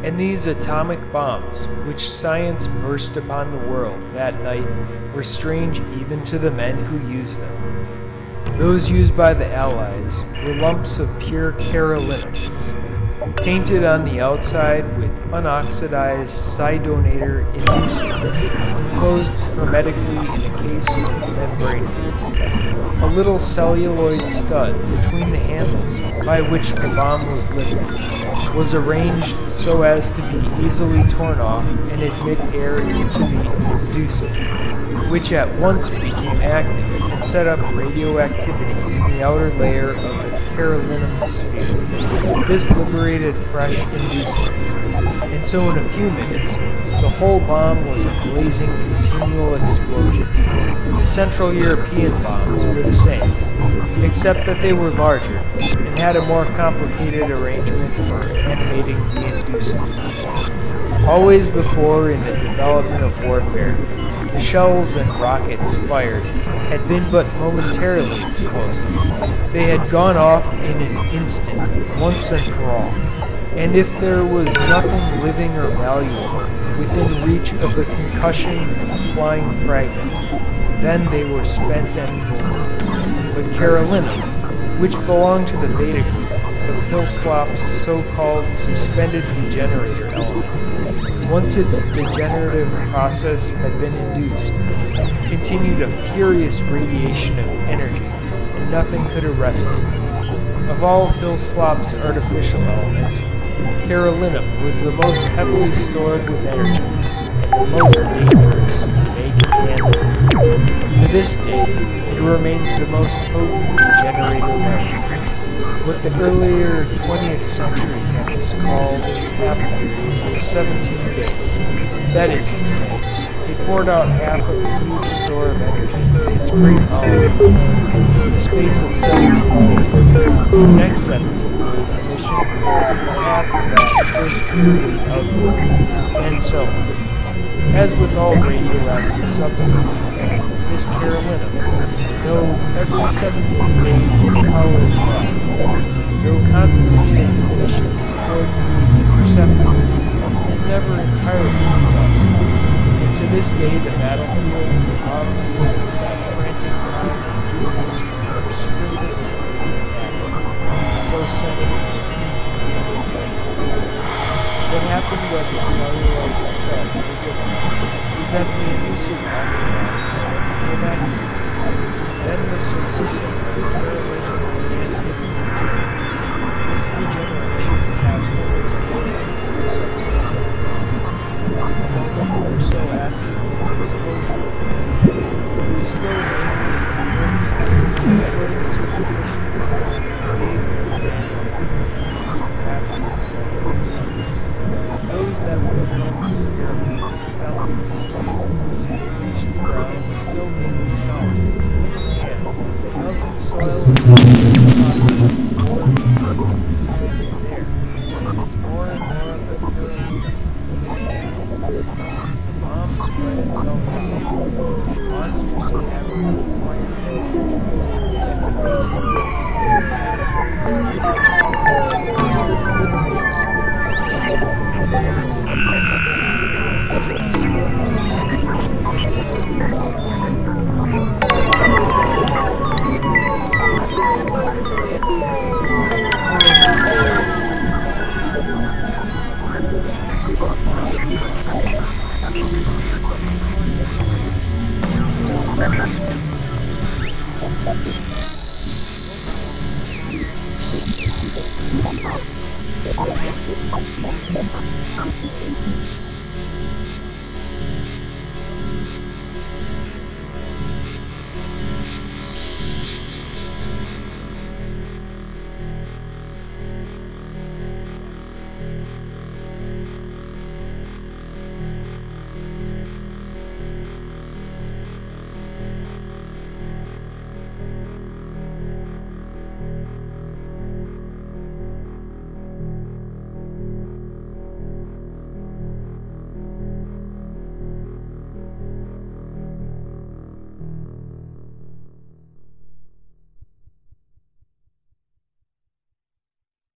And these atomic bombs, which science burst upon the world that night, were strange even to the men who used them. Those used by the Allies were lumps of pure carolinum, painted on the outside with unoxidized cydonator inducement, enclosed hermetically in a case with membrane. A little celluloid stud between the handles by which the bomb was lifted was arranged so as to be easily torn off and admit air into the inducent, which at once became active and set up radioactivity in the outer layer of the carolinum sphere. This liberated fresh inducent, and so in a few minutes the whole bomb was a blazing continual explosion. The Central European bombs were the same, except that they were larger and had a more complicated arrangement for animating the inducent. Always before in the development of warfare, the shells and rockets fired had been but momentarily explosive. They had gone off in an instant, once and for all, and if there was nothing living or valuable within reach of the concussion and flying fragments, then they were spent and over. But carolinum, which belonged to the Beta group, of Hillslop's so-called suspended degenerator elements, once its degenerative process had been induced, continued a furious radiation of energy, and nothing could arrest it. Of all Hillslop's artificial elements, carolinum was the most heavily stored with energy, and the most dangerous to make and handle. To this day, it remains the most potent degenerator metal. What the earlier 20th century chemists called its half-life was 17 days. That is to say, it poured out half of the huge store of energy in its great molecule in the space of 17 days. The next 17 days emission was half of that first period's output, and so on. As with all radioactive substances, this carolinum, though every 17 days its power is dropped, though constantly it diminishes towards the imperceptible, is never entirely exhausted, and to this day the battlefields and battlefields of that frantic time of Julius are sprinkled with atoms, so sensitive to inconvenient things. What happened when the celluloid stud was that the elusive oxidized and became active. Then the surface of the carolinum began to degenerate. This degeneration passed in a state into the substance of the bomb. But were so active in its explosion, it was still mainly ignorance and exploding superficially that gave the those that would have gone through carolinum fell in the state, reached the ground still mainly solid, and the melting soil is more there. It's more and more of the carolinum. The bomb spread itself out, monstrously having acquired and the